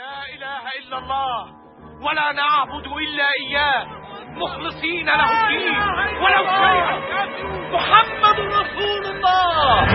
لا اله الا الله ولا نعبد الا اياه مخلصين له الدين ولو كره الكافرون. محمد رسول الله.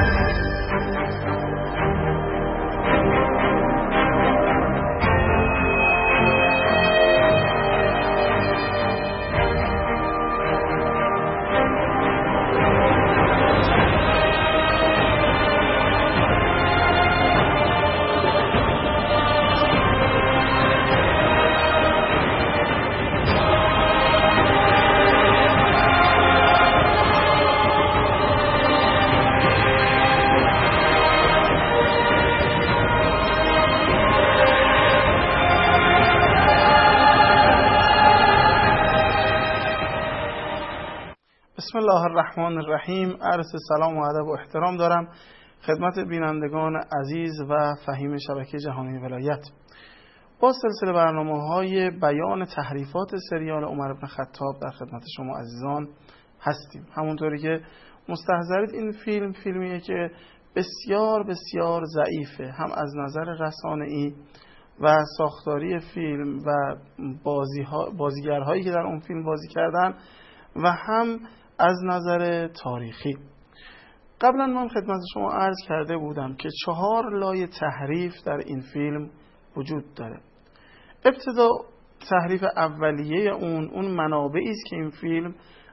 بسم الله الرحمن الرحیم. عرض سلام و ادب و احترام دارم خدمت بینندگان عزیز و فهیم شبکه جهانی ولایت. با سلسله برنامه‌های بیان تحریفات سریال عمر بن خطاب در خدمت شما عزیزان هستیم. همونطوری که مستحضرید این فیلمیه که بسیار بسیار ضعیفه، هم از نظر رسانه‌ای و ساختاری فیلم و بازیگرهایی که در اون فیلم بازی کردن و هم از نظر تاریخی. قبلا من خدمت شما عرض کرده بودم که 4 لایه تحریف در این فیلم وجود داره. ابتدا تحریف اولیه اون منابعی است که این فیلم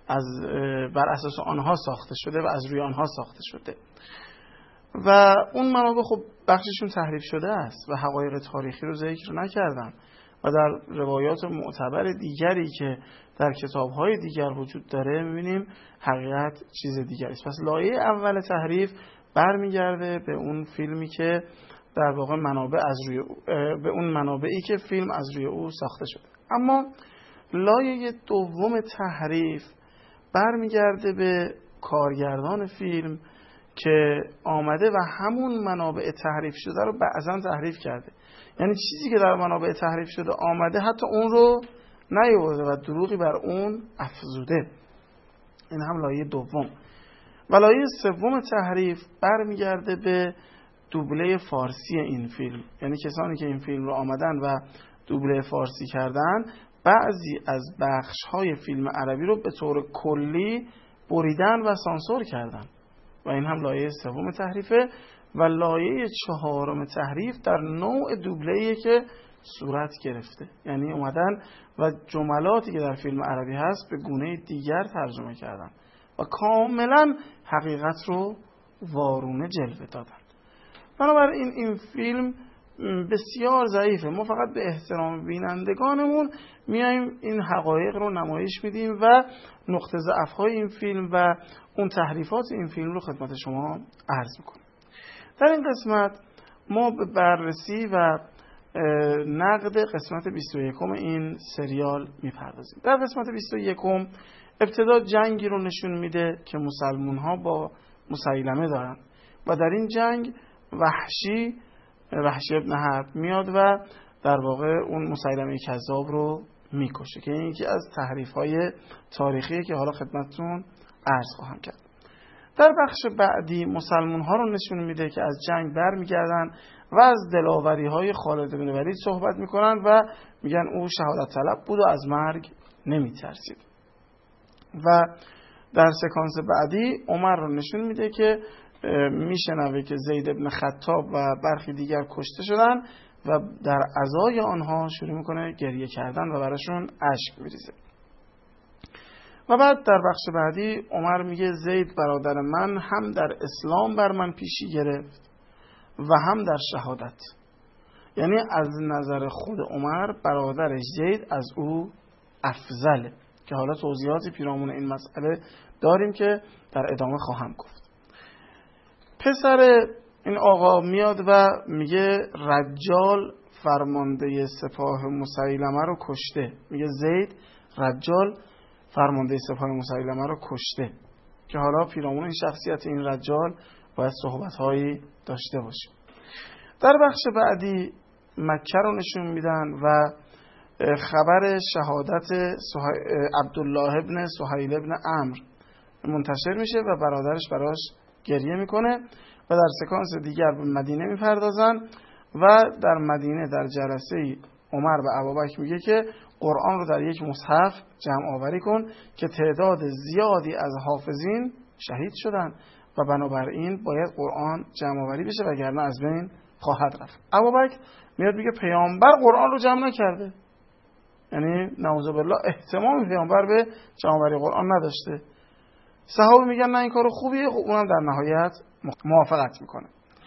بر اساس آنها ساخته شده و از روی آنها ساخته شده و اون منابع خب بخششون تحریف شده است و حقایق تاریخی رو ذکر نکردن و در روایات معتبر دیگری که در کتاب‌های دیگر وجود داره می‌بینیم حقیقت چیز دیگری است. پس لایه اول تحریف برمیگرده به اون فیلمی که در واقع به اون منابعی که فیلم از روی او ساخته شده. اما لایه دوم تحریف برمیگرده به کارگردان فیلم که آمده و همون منابع تحریف شده رو بعضا تحریف کرده. یعنی چیزی که در منابع تحریف شده آمده حتی اون رو نیاورده و دروغی بر اون افزوده. این هم لایه دوم. و لایه سوم تحریف برمیگرده به دوبله فارسی این فیلم. یعنی کسانی که این فیلم رو آمدن و دوبله فارسی کردن بعضی از بخش‌های فیلم عربی رو به طور کلی بریدن و سانسور کردن و این هم لایه سوم تحریفه. و لایه چهارم تحریف در نوع دوبله‌ای که صورت گرفته، یعنی اومدن و جملاتی که در فیلم عربی هست به گونه دیگر ترجمه کردن و کاملا حقیقت رو وارونه جلوه دادن. بنابراین این فیلم بسیار ضعیفه. ما فقط به احترام بینندگانمون میایم این حقایق رو نمایش میدیم و نقطه ضعف‌های این فیلم و اون تحریفات این فیلم رو خدمت شما عرض میکنیم. در این قسمت ما به بررسی و نقد قسمت 21 این سریال میپردازیم. در قسمت 21 ابتدا جنگی رو نشون میده که مسلمون ها با مسیلمه دارن و در این جنگ وحشی ابن حرب میاد و در واقع اون مسیلمه کذاب رو میکشه که این یکی از تحریف‌های تاریخیه که حالا خدمتتون عرض خواهم کرد. در بخش بعدی مسلمون ها رو نشون میده که از جنگ برمیگردن و از دلاوری های خالد بن ولید صحبت میکنن و میگن او شهادت طلب بود و از مرگ نمیترسید. و در سکانس بعدی عمر رو نشون میده که میشنوه که زید بن خطاب و برخی دیگر کشته شدن و در عزای آنها شروع میکنه گریه کردن و براشون اشک میریزه. و بعد در بخش بعدی عمر میگه زید برادر من هم در اسلام بر من پیشی گرفت و هم در شهادت. یعنی از نظر خود عمر برادرش زید از او افضله که حالا توضیحاتی پیرامون این مسئله داریم که در ادامه خواهم گفت. پسر این آقا میاد و میگه رجال فرمانده سپاه مسیلمه رو کشته. میگه زید رجال فرمانده سپاه مسیلمه رو کشته که حالا پیرامون این شخصیت این رجال باید صحبت‌هایی داشته باشیم. در بخش بعدی مکه رو نشون میدن و خبر شهادت عبدالله ابن سهیل ابن عمرو منتشر میشه و برادرش براش گریه میکنه و در سکانس دیگر به مدینه میپردازن و در مدینه در جلسه عمر به ابوبکر میگه که قرآن رو در یک مصحف جمع آوری کن که تعداد زیادی از حافظین شهید شدن و بنابراین باید قرآن جمع آوری بشه وگرنه از بین خواهد رفت. ابوبکر میاد میگه پیامبر قرآن رو جمع نکرده، یعنی نعوذ بالله اهتمام پیامبر به جمع آوری قرآن نداشته. صحابه میگن نه این کار خوبیه، خب اونم در نهایت موافقت میکنه.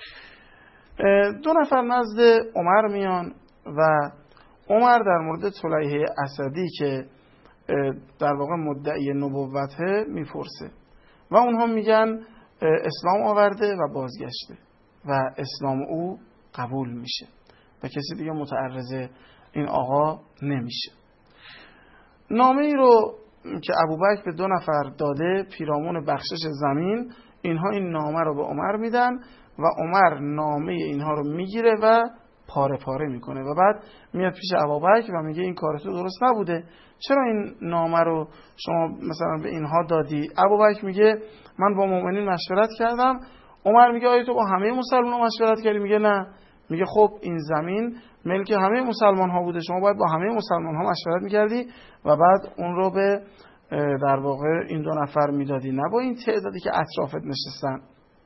2 نفر نزد عمر میان و عمر در مورد طلیحه اسدی که در واقع مدعی نبوته میپرسه و اونها میگن اسلام آورده و بازگشته و اسلام او قبول میشه و کسی دیگه متعرض این آقا نمیشه. نامه ای رو که ابوبکر به 2 نفر داده پیرامون بخشش زمین، اینها این نامه رو به عمر میدن و عمر نامه اینها رو میگیره و پاره پاره میکنه و بعد میاد پیش ابوبکر و میگه این کار تو درست نبوده، چرا این نامه رو شما مثلا به اینها دادی؟ ابوبکر میگه من با مؤمنین مشورت کردم. عمر میگه آیا تو با همه مسلمان‌ها مشورت کردی؟ میگه نه. میگه خب این زمین ملک همه مسلمان ها بوده، شما باید با همه مسلمان ها مشورت میکردی و بعد اون رو به در واقع این 2 نفر میدادی، نه با این تعدادی که اطرافت نشستن.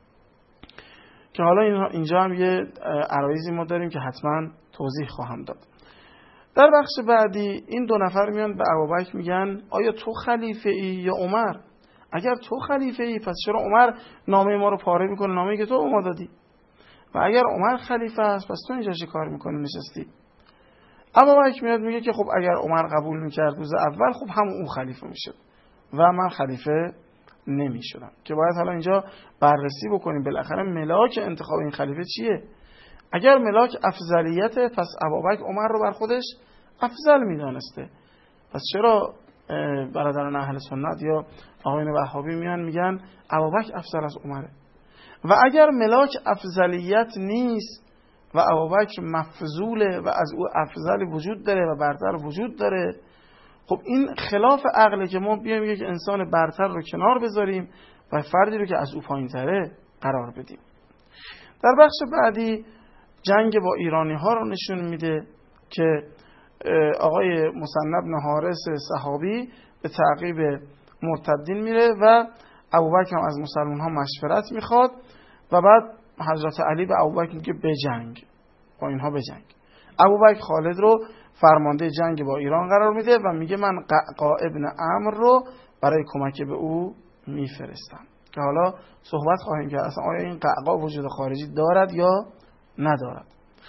که حالا اینجا هم یه عرایزی ما داریم که حتما توضیح خواهم داد. در بخش بعدی این 2 نفر میان به ابوبکر میگن آیا تو خلیفه ای یا عمر؟ اگر تو خلیفه ای پس چرا عمر نامه ما رو پاره میکنه، نامه‌ای که تو به ما دادی؟ و اگر عمر خلیفه است پس تو اینجا چه کار میکنی نشستی؟ ابوبکر میاد میگه که خب اگر عمر قبول میکرد روز اول خب هم اون خلیفه میشد و من خلیفه نمیشدم. که باید حالا اینجا بررسی بکنیم بالاخره ملاک انتخاب این خلیفه چیه. اگر ملاک افضلیته پس ابوبکر عمر رو بر خودش افضل میدانسته، پس چرا برادران اهل سنت یا آقایون وهابی میان میگن ابوبکر افضل از عمره؟ و اگر ملاک افضلیت نیست و ابوبکر مفضوله و از او افضل وجود داره و برتر وجود داره، خب این خلاف عقله که ما بیایم یک انسان برتر رو کنار بذاریم و فردی رو که از او پایین‌تره قرار بدیم. در بخش بعدی جنگ با ایرانی ها رو نشون میده که آقای مصنب بن حارث صحابی به تعقیب مرتدین میره و ابوبکر هم از مسلمان ها مشورت میخواد و بعد حضرت علی به ابوبکر میگه بجنگ، با اینها بجنگ. ابوبکر خالد رو فرمانده جنگ با ایران قرار میده و میگه من قعقاع ابن عمرو رو برای کمک به او میفرستم. که حالا صحبت خواهیم کرد اصلا آیا این قعقاع وجود خارجی دارد یا ندارد.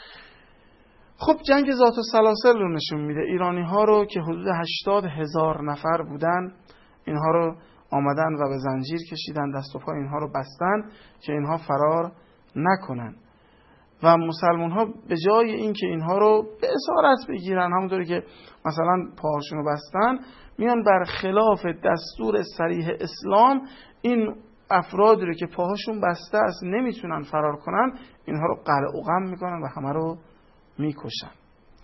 خب جنگ ذات السلاسل رو نشون میده. ایرانی ها رو که حدود 80,000 نفر بودن، اینها رو آمدن و به زنجیر کشیدن، دست و پا اینها رو بستن که اینها فرار نکنن و مسلمان ها به جای این که اینها رو به اسارت بگیرن همونطوری که مثلا پاهاشون رو بستن، میان بر خلاف دستور صریح اسلام این افرادی رو که پاهاشون بسته است نمیتونن فرار کنن، اینها رو قلع و قم میکنن و همه رو میکشن.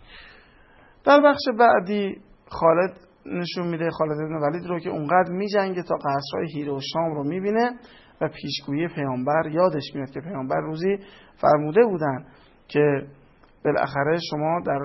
در بخش بعدی خالد نشون میده، خالد بن ولید رو که اونقدر میجنگه تا قصرهای هیره و شام رو میبینه و پیشگویی پیامبر یادش میاد که پیامبر روزی فرموده بودن که بالاخره شما در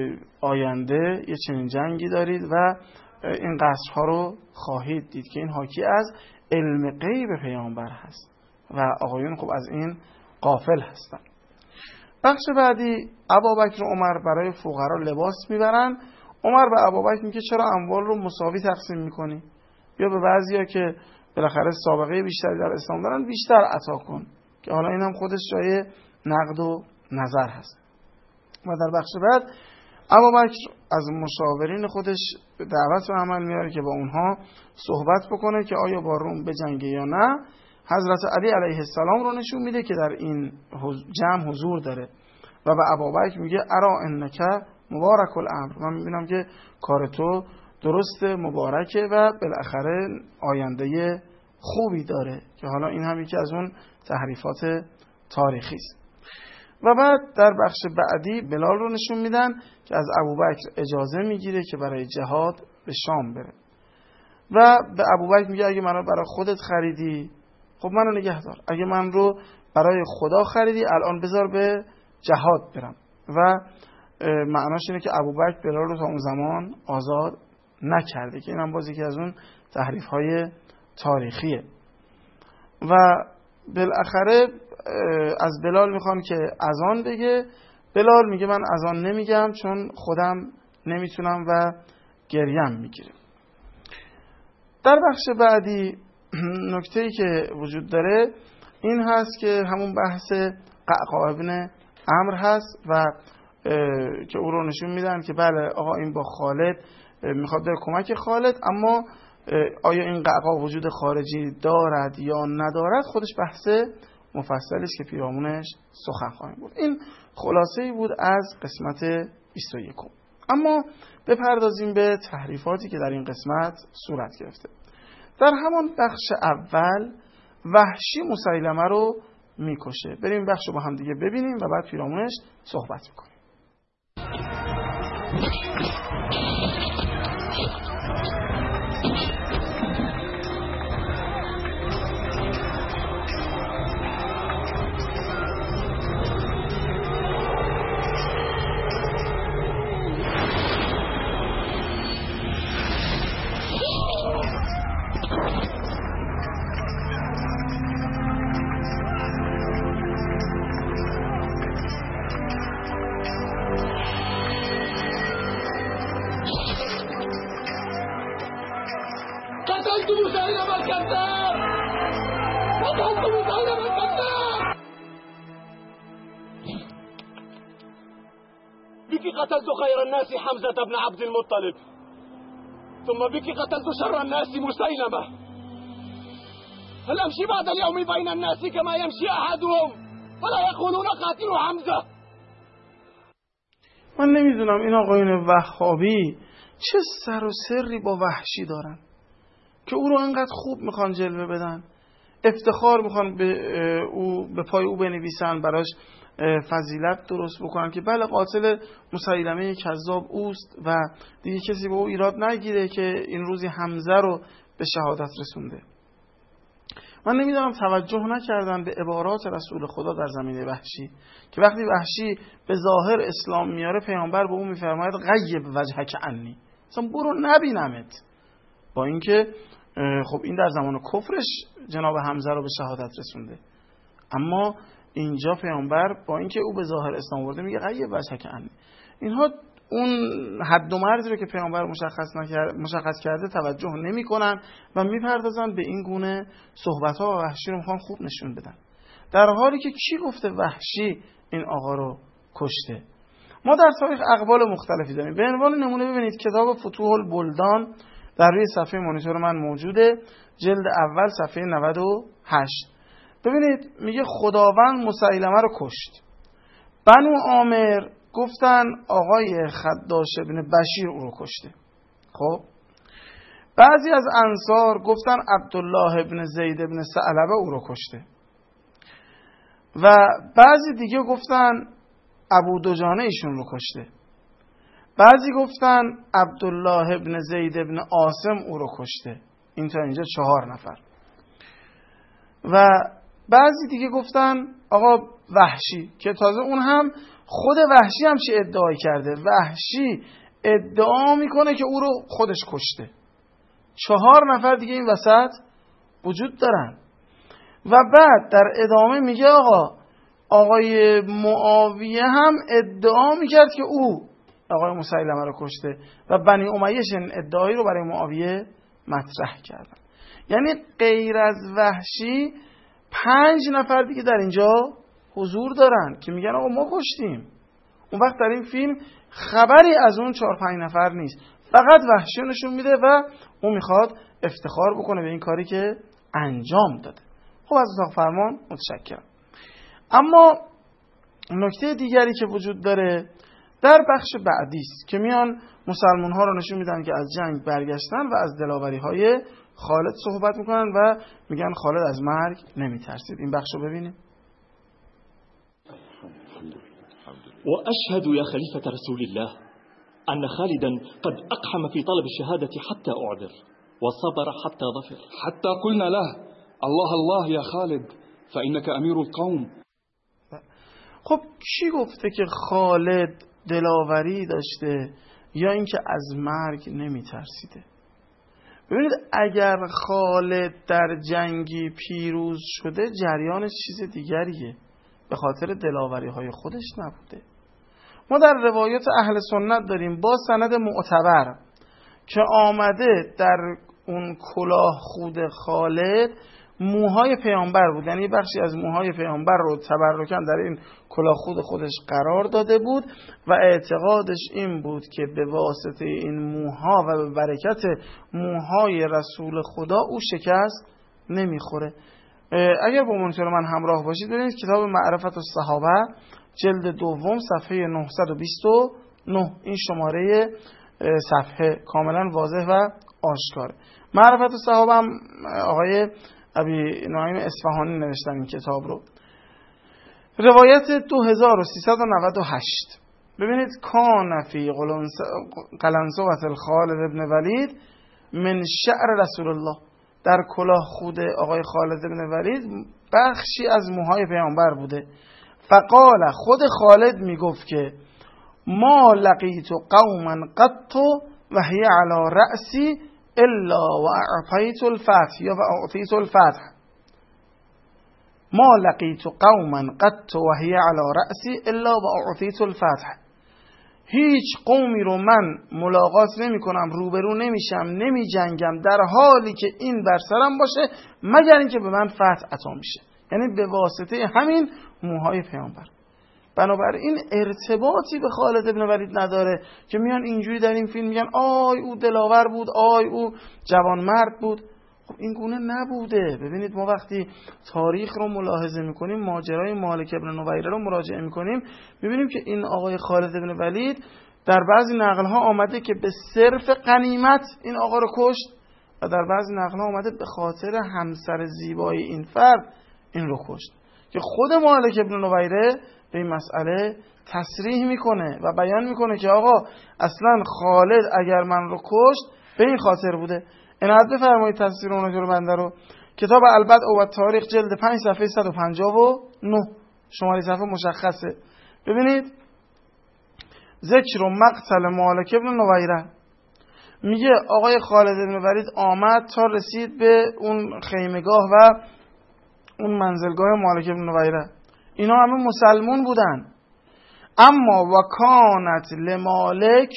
آینده یه چنین جنگی دارید و این قصرها رو خواهید دید که این حاکی از علم غیب پیامبر هست و آقایون خب از این غافل هستن. بخش بعدی ابوبکر و عمر برای فقرا لباس میبرن. عمر به ابوبکر میگه چرا اموال رو مساوی تقسیم میکنی؟ یا به بعضیا که بالاخره سابقه بیشتری در اسلام دارن بیشتر عطا کن. که حالا این هم خودش جای نقد و نظر هست. و در بخش بعد ابوبکر از مشاورین خودش دعوت و عمل میاره که با اونها صحبت بکنه که آیا با روم بجنگه یا نه. حضرت علی علیه السلام رو نشون میده که در این جمع حضور داره و به ابوبکر میگه ارا انک مبارک الامر، من میبینم که کار تو درست مبارکه و بالاخره آینده خوبی داره. که حالا این هم یکی از اون تحریفات تاریخی است. و بعد در بخش بعدی بلال رو نشون میدن که از ابوبکر اجازه میگیره که برای جهاد به شام بره و به ابوبکر میگه اگه منو برای خودت خریدی خب منو نگه دار، اگه من رو برای خدا خریدی الان بذار به جهاد برم و معناش اینه که ابوبکر بلال رو تا اون زمان آزاد نکرده، که اینم باز یکی از اون تحریف‌های تاریخیه. و بالاخره از بلال میخوان که اذان بگه. بلال میگه من اذان نمیگم چون خودم نمیتونم و گریم میگیره. در بخش بعدی نکته‌ای که وجود داره این هست که همون بحث قعقاع ابن عمرو هست و که او رو نشون میدن که بله آقا این با خالد میخواد بره کمک خالد، اما آیا این قعقاع وجود خارجی دارد یا ندارد خودش بحث مفصلی است که پیرامونش سخن خواهیم بود. این خلاصه‌ای بود از قسمت 21. اما بپردازیم به تحریفاتی که در این قسمت صورت گرفته. در همان بخش اول وحشی مسیلمه رو میکشه. بریم بخش رو با هم دیگه ببینیم و بعد پیرامونش صحبت میکنیم. بك قتلت خير الناس حمزة بن عبد المطلب، ثم بك قتلت شر الناس مسيلمة. هل أمشي بعد اليوم بين الناس كما يمشي أحدهم فلا يقولون قاتل حمزة؟ من نمیدونم این آقایون وهابی چه سر و سری با وحشی دارن که او رو انقدر خوب میخوان جلوه بدن، افتخار میخوان به پای او بنویسن، براش فضیلت درست بکنن که بله قاتل مسیلمه کذاب اوست و دیگه کسی به او ایراد نگیره که این روزی حمزه رو به شهادت رسونده. من نمیدونم توجه نکردن به عبارات رسول خدا در زمینه وحشی که وقتی وحشی به ظاهر اسلام میاره پیامبر به او میفرماید غیب وجهک عنی، اصلا برو نبینمت، با اینکه خب این در زمان کفرش جناب حمزه رو به شهادت رسونده، اما اینجا پیامبر با اینکه او به ظاهر اسلام آورده میگه غیب وجهک عنی. اینها اون حد و مرزی رو که پیامبر مشخص کرده توجه نمی‌کنن و میپردازن به این گونه صحبت‌ها و وحشی رو میخوان خوب نشون بدن، در حالی که کی گفته وحشی این آقا رو کشته؟ ما در تاریخ اقوال مختلفی داریم. به عنوان نمونه ببینید کتاب فتوح البلدان در روی صفحه مانیتور من موجوده، جلد اول صفحه 98. ببینید میگه خداوند مسیلمه رو کشت. بنو عامر گفتن آقای خداش ابن بشیر او رو کشته. خب بعضی از انصار گفتن عبدالله ابن زید ابن ثعلبه او رو کشته و بعضی دیگه گفتن ابو دجانه ایشون رو کشته، بعضی گفتن عبدالله ابن زید ابن عاصم او رو کشته. این تا اینجا 4 نفر. و بعضی دیگه گفتن آقا وحشی، که تازه اون هم خود وحشی هم چی ادعای کرده، وحشی ادعا میکنه که او رو خودش کشته. 4 نفر دیگه این وسط وجود دارن. و بعد در ادامه میگه آقای معاویه هم ادعا میکرد که او آقای مسیلمه رو کشته و بنی امیه این ادعایی رو برای معاویه مطرح کردن. یعنی غیر از وحشی 5 نفر دیگه در اینجا حضور دارن که میگن آقا ما کشتیم. اون وقت در این فیلم خبری از اون 4-5 نفر نیست، فقط وحشی نشون میده و اون میخواد افتخار بکنه به این کاری که انجام داده. خب از اتاق فرمان متشکرم. اما نکته دیگری که وجود داره در بخش بعدی است که میان مسلمان ها رو نشون میدن که از جنگ برگشتن و از دلاوری های خالد صحبت میکنن و میگن خالد از مرگ نمیترسید. این بخش رو ببینیم. وأشهد يا خليفة رسول الله أن خالدا قد أقحم في طلب الشهادة حتى أعذر وصبر حتى ظفر، حتى قلنا له الله الله يا خالد فإنك أمير القوم. خب کی گفته که خالد دلاوری داشته یا اینکه از مرگ نمی ترسیده؟ ببینید اگر خالد در جنگی پیروز شده جریانش چیز دیگریه، به خاطر دلاوری های خودش نبوده. ما در روایات اهل سنت داریم با سند معتبر که آمده در اون کلاه خود خالد موهای پیامبر بود، یعنی بخشی از موهای پیامبر رو تبرکاً در این کلاه خود خودش قرار داده بود و اعتقادش این بود که به واسطه این موها و به برکت موهای رسول خدا او شکست نمیخوره. اگر با مونیتور من همراه باشید ببینید کتاب معرفت الصحابه جلد دوم صفحه 929 این شماره صفحه کاملا واضح و آشکاره. معرفت الصحابه هم آقای ابی نعیم اصفهانی نوشتن این کتاب رو. روایت 2398 ببینید کان فی قلنسوة الخالد ابن ولید من شعر رسول الله، در کلاه خود آقای خالد ابن ولید بخشی از موهای پیامبر بوده. فقال خود خالد میگفت که ما لقیت قوما قط و هی علی رأسی الا و اعطیت الفتح یا و اعطیت الفتح. ما لقیت قوما قط و هی علی رأسی الا و اعطیت الفتح. هیچ قومی رو من ملاقات نمی کنم، روبرو نمیشم، نمی جنگم در حالی که این بر سرم باشه مگر اینکه به من فتح عطا میشه، یعنی به واسطه همین موهای پیامبر. بنابراین ارتباطی به خالد ابن ولید نداره که میان اینجوری در این فیلم میگن آی او دلاور بود، آی او جوانمرد بود. خب این گونه نبوده. ببینید ما وقتی تاریخ رو ملاحظه میکنیم، ماجرای مالک ابن نویره رو مراجعه میکنیم، میبینیم که این آقای خالد ابن ولید در بعضی نقلها آمده که به صرف غنیمت این آقا رو کشت و در بعضی نقلها آمده به خاطر همسر زیبای این فرد این رو کشت، که خود مالک ابن نویره به این مسئله تصریح میکنه و بیان میکنه که آقا اصلا خالد اگر من رو کشت به این خاطر بوده. عنایت بفرمایید تفسیر اون جلو بنده رو، کتاب البدء و تاریخ جلد 5 صفحه 159 شماره صفحه مشخصه. ببینید ذکر و مقتل مالک ابن نویره، میگه آقای خالد ابن ولید آمد تا رسید به اون خیمگاه و اون منزلگاه مالک ابن نویره. اینا همه مسلمون بودن، اما و کانت لمالک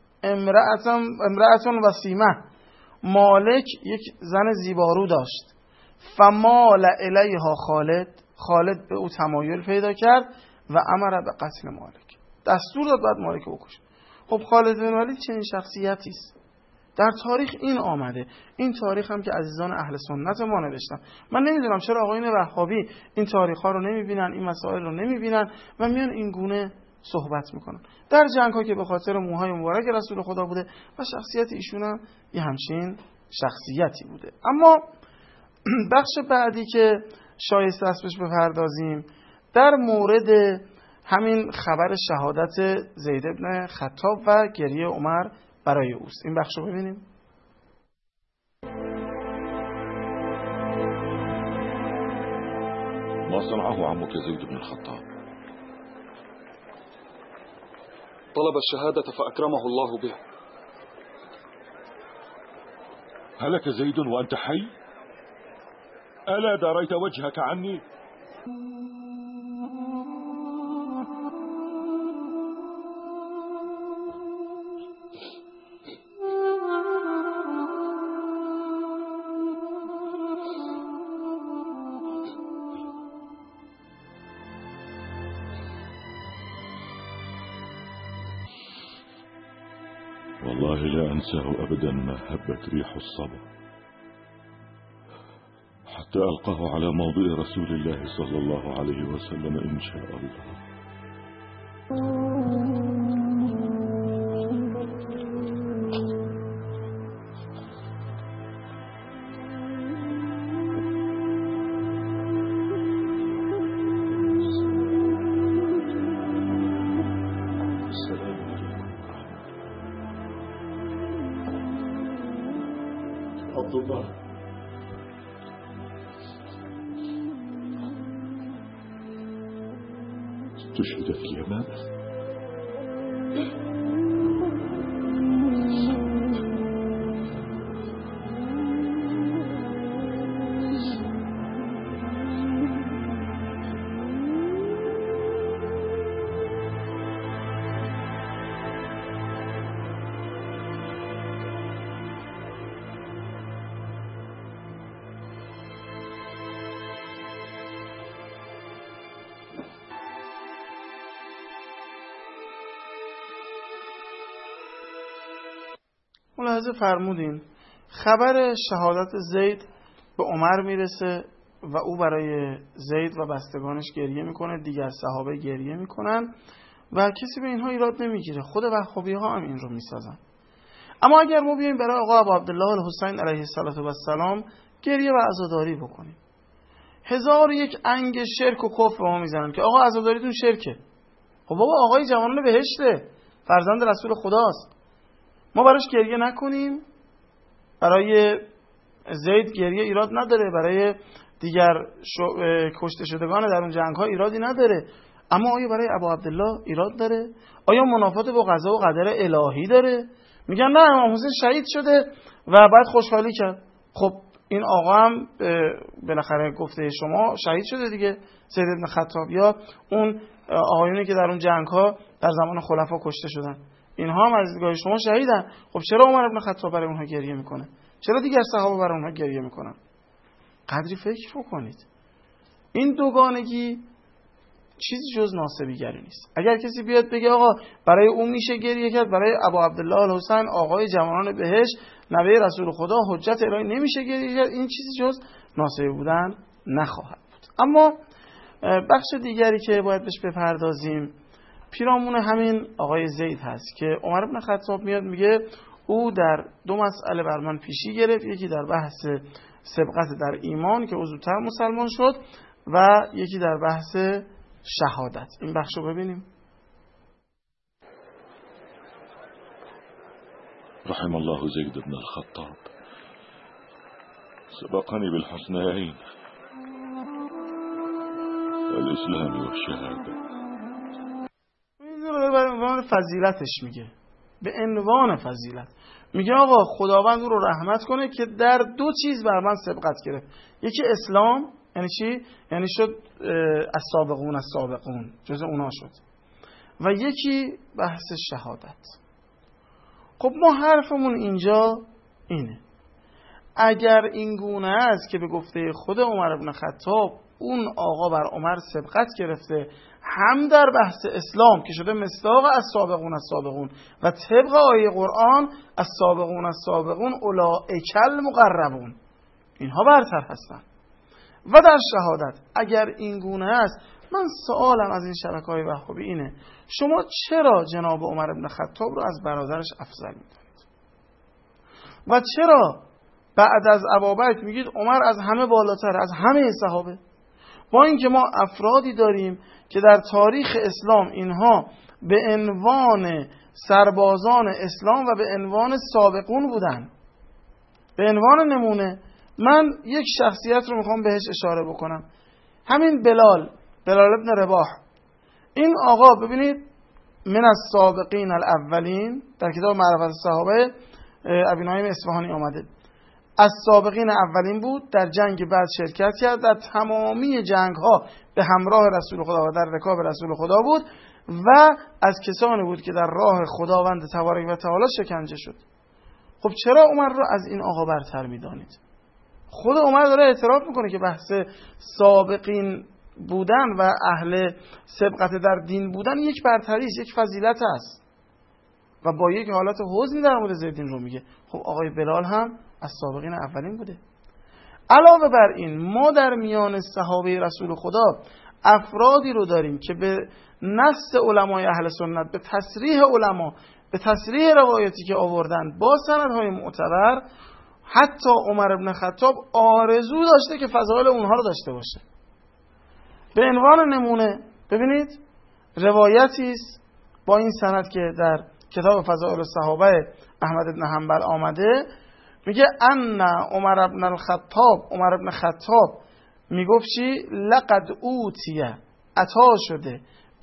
امرأتون وسیمه، مالک یک زن زیبارو داشت. فمال الیها خالد به او تمایل پیدا کرد و امر به قتل مالک، دستور داد باید مالک بکشه. خب خالد بن ولید چنین شخصیتی است در تاریخ این آمده. این تاریخ هم که عزیزان اهل سنت ما نوشتن. من نمیدونم چرا آقایون وهابی این تاریخ ها رو نمیبینن، این مسائل رو نمیبینن و میان این گونه صحبت میکنن. در جنگ ها که به خاطر موهای مبارک رسول خدا بوده و شخصیت ایشون هم یه همچین شخصیتی بوده. اما بخش بعدی که شایسته است بهش بپردازیم در مورد همین خبر شهادت زید بن خطاب و گریه عمر برای اوست. این بخش رو ببینیم. ما صنعه عمك زيد بن الخطاب؟ طلب الشهادة فأكرمه الله به. هلك زيد وأنت حي؟ ألا داريت وجهك عني؟ والله لا أنساه أبدا ما هبت ريح الصبا حتى ألقاه على موضع رسول الله صلى الله عليه وسلم إن شاء الله. عبد الله تشهد في اليمامة؟ ملاحظه فرمودین خبر شهادت زید به عمر میرسه و او برای زید و بستگانش گریه میکنه، دیگر صحابه گریه میکنن و کسی به اینها ایراد نمیگیره. خود وهابی ها هم این رو میسازن. اما اگر ما بیایم برای آقا ابو عبدالله الحسین علیه السلام گریه و عزاداری بکنیم، 1001 انگ شرک و کفر به ما میزنن که آقا عزاداریتون شرکه. خب بابا آقای جوانان بهشته، فرزند رسول خداست، ما براش گریه نکنیم؟ برای زید گریه ایراد نداره، برای دیگر کشته شدگان در اون جنگ ها ایرادی نداره، اما آیا برای ابو عبدالله ایراد داره؟ آیا منافات با قضا و قدر الهی داره؟ میگن نه امام حسین شهید شده و بعد خوشحالی کرد. خب این آقا هم بالاخره گفته شما شهید شده دیگه، زید بن خطاب یا اون آقایونی که در اون جنگ ها در زمان خلفا کشته شدن، اینها هم از دیدگاه شما شهیدن. خب چرا عمر بن خطاب برای اونها گریه میکنه؟ چرا دیگر صحابه برای اونها گریه میکنن؟ قدری فکر بکنید. این دوگانگی چیزی جز ناسبیگری نیست. اگر کسی بیاد بگه آقا برای اون میشه گریه کرد، برای ابو عبدالله الحسین آقای جوانان بهشت نبی رسول خدا حجت الهی نمیشه گریه کرد، این چیزی جز ناسبی بودن نخواهد بود. اما بخش دیگری که باید بهش بپردازیم پیرامون همین آقای زید هست که عمر بن خطاب میاد میگه او در دو مسئله بر من پیشی گرفت، یکی در بحث سبقت در ایمان که او زودتر مسلمان شد و یکی در بحث شهادت. این بخش رو ببینیم. رحم الله زید بن الخطاب سبقني بالحسنين الاسلام و الشهاده. به عنوان فضیلتش میگه، به عنوان فضیلت میگه آقا خداوند او رو رحمت کنه که در دو چیز بر من سبقت گرفت. یکی اسلام، یعنی چی؟ یعنی شد السابقون جز اونا شد، و یکی بحث شهادت. خب ما حرفمون اینجا اینه، اگر این گونه است که به گفته خود عمر بن خطاب اون آقا بر عمر سبقت گرفته هم در بحث اسلام که شده مصداق السابقون و طبق آیه قرآن السابقون اولئک المقربون، اینها برتر هستن، و در شهادت اگر این گونه است، من سوالم از این شبکه‌های وهابی اینه شما چرا جناب عمر بن خطاب رو از برادرش افضل می‌دونید و چرا بعد از ابوبکر میگید عمر از همه بالاتر، از همه صحابه، با اینکه ما افرادی داریم که در تاریخ اسلام اینها به عنوان سربازان اسلام و به عنوان سابقون بودن. به عنوان نمونه من یک شخصیت رو میخوام بهش اشاره بکنم، همین بلال ابن رباح. این آقا ببینید من از سابقین الاولین در کتاب معرفت الصحابه ابی نعیم اصفهانی آمده، از سابقین اولین بود، در جنگ بعد شرکت کرد، در تمامی جنگ ها به همراه رسول خدا و در رکاب رسول خدا بود و از کسانی بود که در راه خداوند تبارک و تعالی شکنجه شد. خب چرا عمر رو از این آقا برتر می‌دانید؟ خود عمر داره اعتراف میکنه که بحث سابقین بودن و اهل سبقت در دین بودن یک برتری است، یک فضیلت است و با یک حالت حزنی در مورد زیدین رو میگه. خب آقای بلال هم از سابقین اولین بوده. علاوه بر این ما در میان صحابه رسول خدا افرادی رو داریم که به نص علمای اهل سنت، به تصریح علما، به تصریح روایتی که آوردن با سندهای معتبر، حتی عمر بن خطاب آرزو داشته که فضائل اونها رو داشته باشه. به عنوان نمونه ببینید روایتی است با این سند که در کتاب فضائل الصحابه احمد بن حنبل آمده، میگه ان عمر بن خطاب میگفت چی؟ لقد اوتیه، عطا شده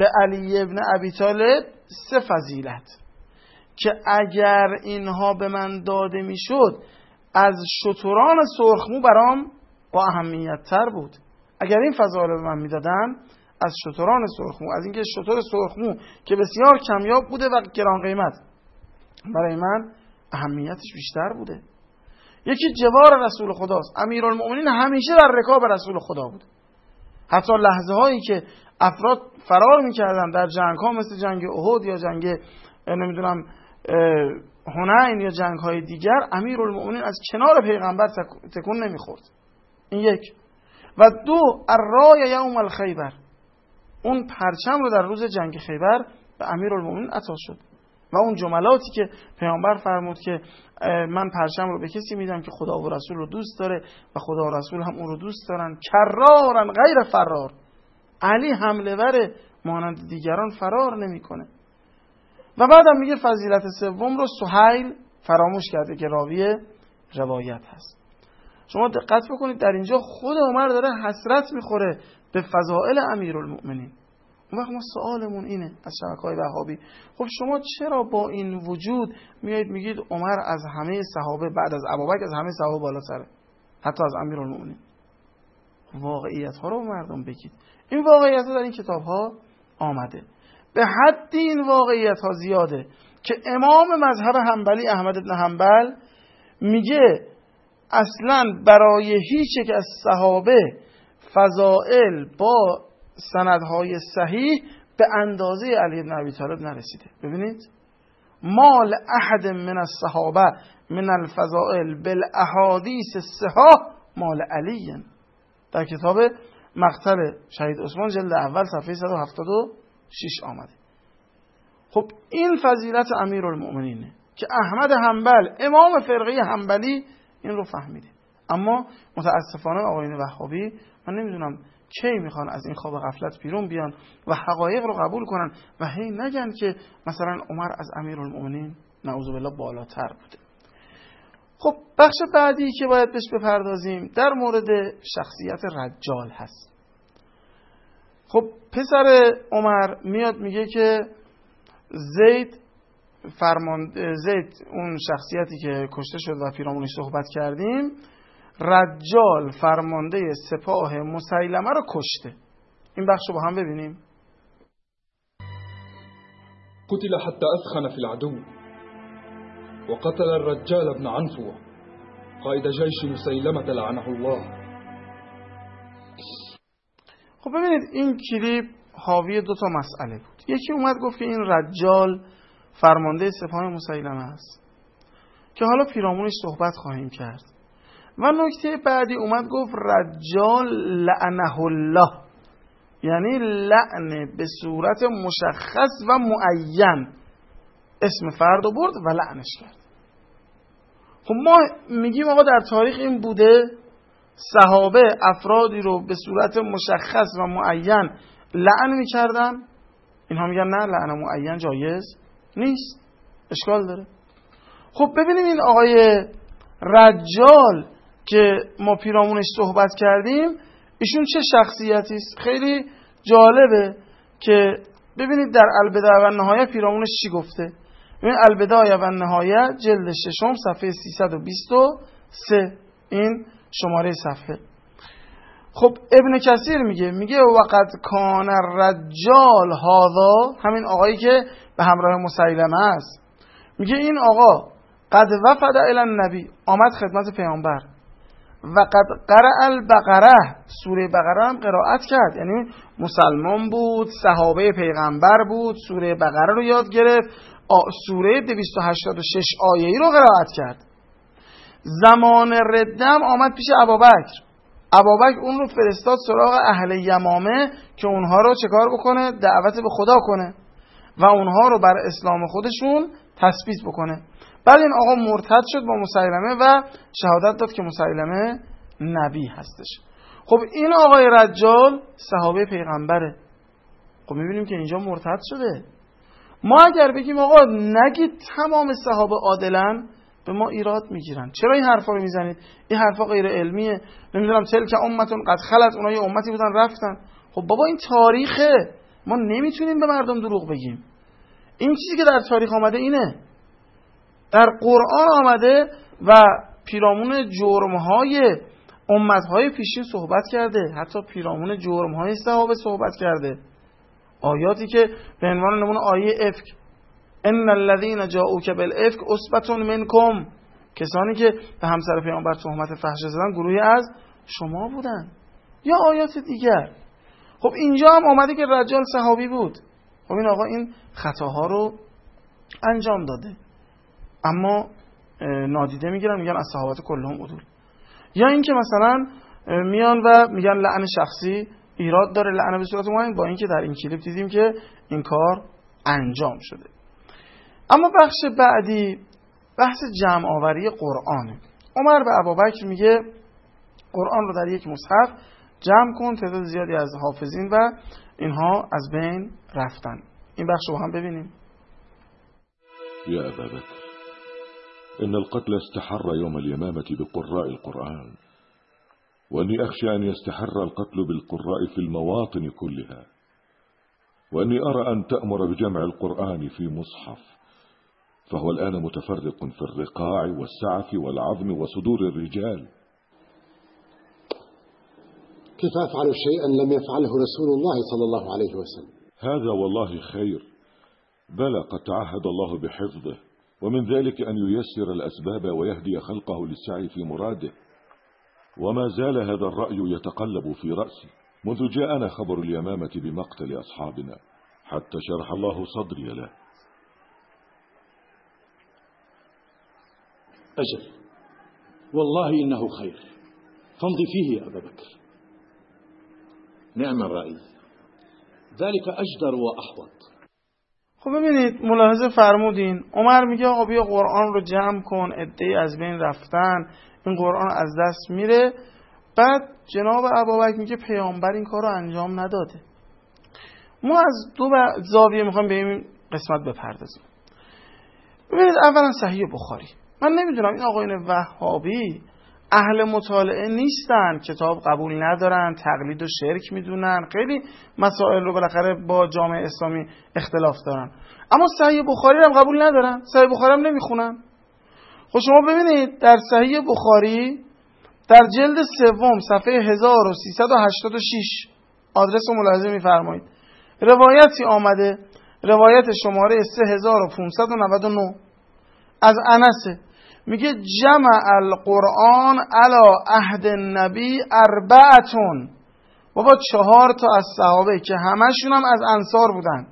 به علی ابن ابی طالب 3 فضیلت که اگر اینها به من داده میشد از شتران سرخمو برام با اهمیت تر بود. اگر این فضایل به من میدادن از شتران سرخمو، از اینکه شتر سرخمو که بسیار کمیاب بوده و گران قیمت، برای من اهمیتش بیشتر بوده. یکی جوار رسول خداست. امیرالمؤمنین همیشه در رکاب رسول خدا بود. حتی لحظه هایی که افراد فرار میکردن در جنگ ها مثل جنگ احد یا جنگ نمیدونم حنین یا جنگ های دیگر، امیرالمؤمنین از کنار پیغمبر تکون نمیخورد. این یک. و 2 الرای یوم الخیبر، اون پرچم رو در روز جنگ خیبر به امیرالمؤمنین عطا شد و اون جملاتی که پیامبر فرمود که من پرچم رو به کسی میدم که خدا و رسول رو دوست داره و خدا و رسول هم اون رو دوست دارن، کرارن غیر فرار. علی حمله ور مانند دیگران فرار نمیکنه. و بعدم میگه فضیلت 3 رو سهیل فراموش کرده که راوی روایت هست. شما دقت بکنید در اینجا خود عمر داره حسرت میخوره به فضائل امیرالمؤمنین. اون وقت ما سوالمون اینه از شبکه‌های وهابی، خب شما چرا با این وجود میایید میگید عمر از همه صحابه بعد از ابوبکر از همه صحابه بالاتره، حتی از امیرالمؤمنین؟ واقعیت ها رو به مردم بگید. این واقعیت ها در این کتاب ها آمده. به حدی این واقعیت ها زیاده که امام مذهب حنبلی احمد بن حنبل میگه اصلا برای هیچ یک از صحابه فضائل با سندهای صحیح به اندازه علی بن ابی طالب نرسیده. ببینید، مال احد من الصحابه من الفضائل بالاحادیث الصحاح مال علی، در کتاب مقتل شهید عثمان جلد اول صفحه 176 آمده. خب این فضیلت امیرالمؤمنینه که احمد حنبل امام فرقه حنبلی این رو فهمیده. اما متاسفانه آقایون وهابی من نمیدونم کی میخوان از این خواب غفلت بیرون بیان و حقایق رو قبول کنن و هی نگن که مثلا عمر از امیرالمؤمنین نعوذ بالله بالاتر بوده. خب بخش بعدی که باید بهش بپردازیم در مورد شخصیت رجال هست. خب پسر عمر میاد میگه که زید اون شخصیتی که کشته شد و پیرامونش صحبت کردیم، رجال فرمانده سپاه مسیلمه رو کشته. این بخش رو با هم ببینیم. قتل حتى أثخن في العدو وقتل الرجال بن عنفوة قائد جيش مسيلمة لعنه الله. خب ببینید این کلیپ حاوی 2 مسئله بود. یکی اومد گفت که این رجال فرمانده سپاه مسیلمه است که حالا پیرامونش صحبت خواهیم کرد. و نکته بعدی اومد گفت رجال لعنه الله، یعنی لعن به صورت مشخص و معین، اسم فرد رو برد و لعنش کرد. خب ما میگیم آقا در تاریخ این بوده، صحابه افرادی رو به صورت مشخص و معین لعن میکردن، اینها میگن نه لعن معین جایز نیست، اشکال داره. خب ببینیم این آقای رجال که ما پیرامونش صحبت کردیم ایشون چه شخصیتی است. خیلی جالبه که ببینید در البدایه و النهایه پیرامونش چی گفته. ببینید البدایه و النهایه جلد 6 صفحه 323 این شماره صفحه. خب ابن کثیر میگه وقد کان الرجال هذا، همین آقایی که به همراه مسیلمه است، میگه این آقا قد وفد الی النبی، آمد خدمت پیامبر، و قد قرأ البقره، سوره بقره هم قرائت کرد، یعنی مسلمان بود، صحابه پیغمبر بود، سوره بقره رو یاد گرفت، سوره 286 آیه‌ای رو قرائت کرد. زمان ردم آمد پیش ابابکر اون رو فرستاد سراغ اهل یمامه که اونها رو چکار بکنه؟ دعوت به خدا کنه و اونها رو بر اسلام خودشون تثبیت بکنه. بعد این آقا مرتد شد با مسیلمه و شهادت داد که مسیلمه نبی هستش. خب این آقای رجال صحابه پیغمبره. خب میبینیم که اینجا مرتد شده. ما اگر بگیم آقا نگید تمام صحابه عادلن، به ما ایراد میگیرن. چرا این حرفا رو میزنید؟ این حرفا غیر علمیه. نمیدونم تلک امتون قد خلت، اونها یه امتی بودن رفتن. خب بابا این تاریخه، ما نمیتونیم به مردم دروغ بگیم. این چیزی که در تاریخ آمده اینه، در قرآن آمده و پیرامون جرم‌های امت‌های پیشین صحبت کرده، حتی پیرامون جرم‌های صحابه صحبت کرده. آیاتی که به عنوان نمونه آیه افک، ان الذين جاءوك بالافک عصبة منکم، کسانی که به همسر پیامبر تهمت فحش زدن گروهی از شما بودن. یا آیات دیگر. خب اینجا هم آمده که رجال صحابی بود. خب این آقا این خطاها رو انجام داده، اما نادیده میگیرن، میگن از صحابت کلهم عدول. یا اینکه مثلا میان و میگن لعن شخصی ایراد داره، لعن به صورت معین، با اینکه در این کلیپ دیدیم که این کار انجام شده. اما بخش بعدی بحث جمع آوری قرآنه. عمر به ابوبکر میگه قرآن رو در یک مصحف جمع کن، تعداد زیادی از حافظین و اینها از بین رفتن. این بخش رو هم ببینیم. يا أبا بكر إن القتل استحر يوم اليمامة بقراء القرآن، وأني أخشى أن يستحر القتل بالقراء في المواطن كلها، وأني أرى أن تأمر بجمع القرآن في مصحف، فهو الآن متفرق في الرقاع والسعف والعظم وصدور الرجال. كيف أفعل شيئا لم يفعله رسول الله صلى الله عليه وسلم؟ هذا والله خير، بلى قد تعهد الله بحفظه، ومن ذلك أن ييسر الأسباب ويهدي خلقه للسعي في مراده. وما زال هذا الرأي يتقلب في رأسي منذ جاءنا خبر اليمامة بمقتل أصحابنا، حتى شرح الله صدري له. أجل، والله إنه خير، فامضي فيه يا أبا بكر. نعم الرأي، ذلك أجدر وأحوط. خب ببینید ملاحظه فرمودین، عمر میگه آقا بیا قرآن رو جمع کن، عده‌ای از بین رفتن، این قرآن از دست میره. بعد جناب ابوبکر میگه پیامبر این کار رو انجام نداده. ما از دو زاویه میخوام به این قسمت بپردازیم. ببینید اولا صحیح بخاری، من نمیدونم این آقایون وهابی اهل مطالعه نیستن، کتاب قبول ندارن، تقلید و شرک میدونن، خیلی مسائل رو بالاخره با جامعه اسلامی اختلاف دارن، اما صحیح بخاری رو هم قبول ندارن، صحیح بخاری هم نمیخونن. خب شما ببینید در صحیح بخاری در جلد سوم صفحه 1386 آدرس رو ملاحظه میفرمایید، روایتی آمده، روایت شماره 3599 از انس، میگه جمع القرآن علی عهد النبی اربعتون، بابا 4 تا از صحابه که همشون هم از انصار بودن،